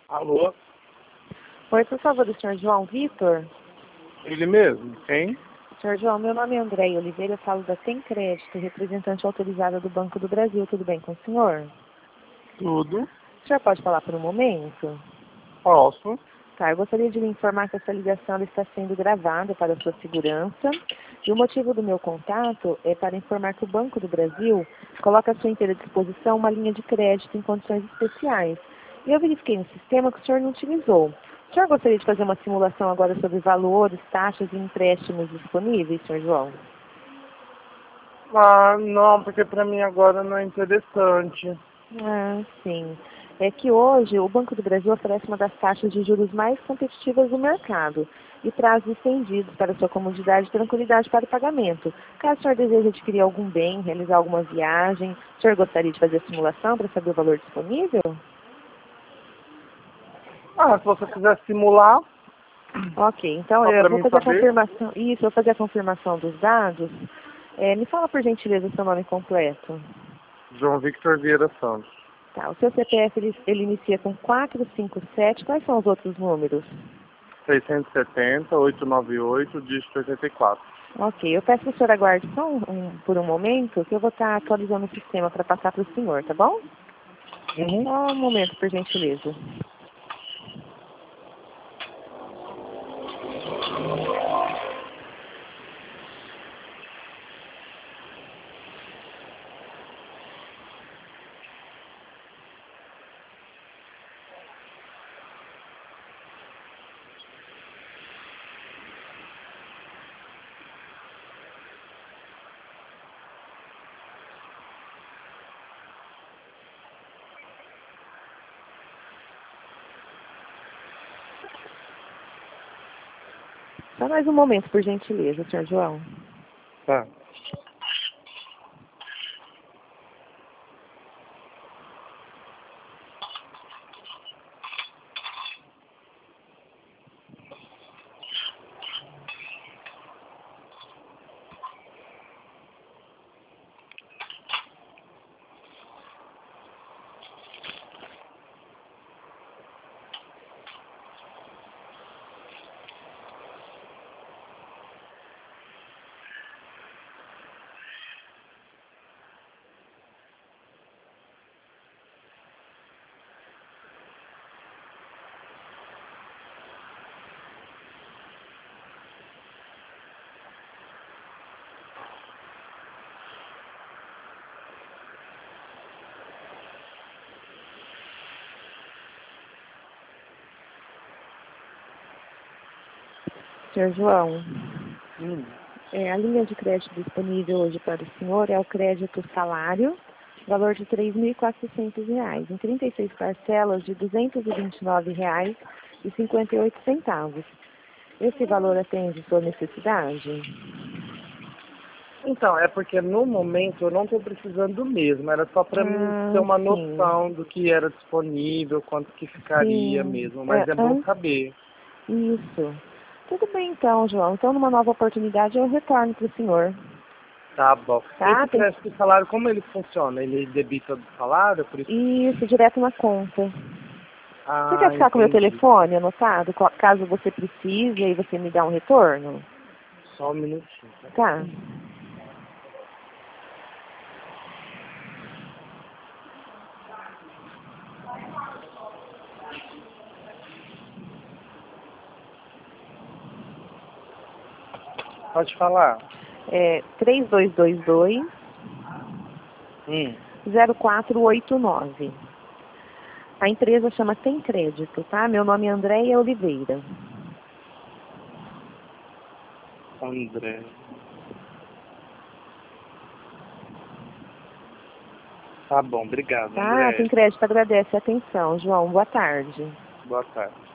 Alô? Oi, por favor, o senhor João Vitor? Ele mesmo? Quem? Senhor João, meu nome é Andréia Oliveira, eu falo da Tem Crédito, representante autorizada do Banco do Brasil. Tudo bem com o senhor? Tudo. O senhor pode falar por um momento? Posso. Tá, eu gostaria de lhe informar que essa ligação ela está sendo gravada para a sua segurança. E o motivo do meu contato é para informar que o Banco do Brasil coloca à sua inteira disposição uma linha de crédito em condições especiais. E eu verifiquei no sistema que o senhor não utilizou. O senhor gostaria de fazer uma simulação agora sobre valores, taxas e empréstimos disponíveis, senhor João? Ah, não, porque pra mim agora não é interessante. Ah, sim. É que hoje o Banco do Brasil oferece uma das taxas de juros mais competitivas do mercado e prazos estendidos para sua comodidade e tranquilidade para o pagamento. Caso o senhor deseje adquirir algum bem, realizar alguma viagem, o senhor gostaria de fazer a simulação para saber o valor disponível? Ah, se você quiser simular, Ok, então só eu pra vou mim fazer a saber. confirmação. Isso, eu vou fazer a confirmação dos dados. Me fala por gentileza o seu nome completo. João Victor Vieira Santos. Tá, o seu CPF ele inicia com 457. Quais são os outros números? 670, 898, dígito 84. Ok, eu peço que o senhor aguarde só por um momento, que eu vou estar atualizando o sistema para passar para o senhor, tá bom? Uhum. Só um momento, por gentileza. Só mais um momento, por gentileza, senhor João. Tá. Senhor João, Hum. a linha de crédito disponível hoje para o senhor é o crédito salário, valor de R$ 3.400, em 36 parcelas de R$ 229,58. Esse valor atende sua necessidade? Então, é porque no momento eu não estou precisando mesmo. Era só pra mim ter Ah, uma sim. noção do que era disponível, quanto que ficaria Sim. mesmo. Mas é bom saber. Isso. Tudo bem então, João. Então, numa nova oportunidade, eu retorno para o senhor. Tá bom. Tá? Esse crédito de salário, como ele funciona? Ele debita do salário? Por isso... Isso, direto na conta. Você quer Ah, ficar com o meu entendi. telefone anotado, caso você precise e você me dá um retorno? Só um minutinho. Tá. Pode falar. 3222 Hum. 0489. A empresa chama Tem Crédito, tá? Meu nome é Andréia Oliveira. André. Tá bom, obrigado, Tá? André. Tem Crédito agradece a atenção. João, boa tarde. Boa tarde.